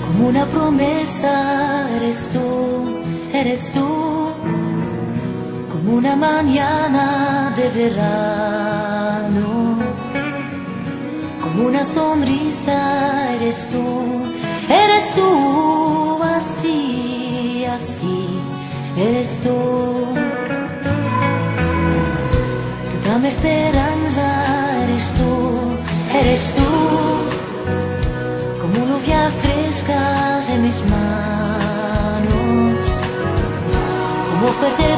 Como una promesa eres tú, como una mañana de verano, como una sonrisa eres tú, así, así, eres tú. Toda mi esperanza eres tú, como lluvia fresca en mis manos, como fuerte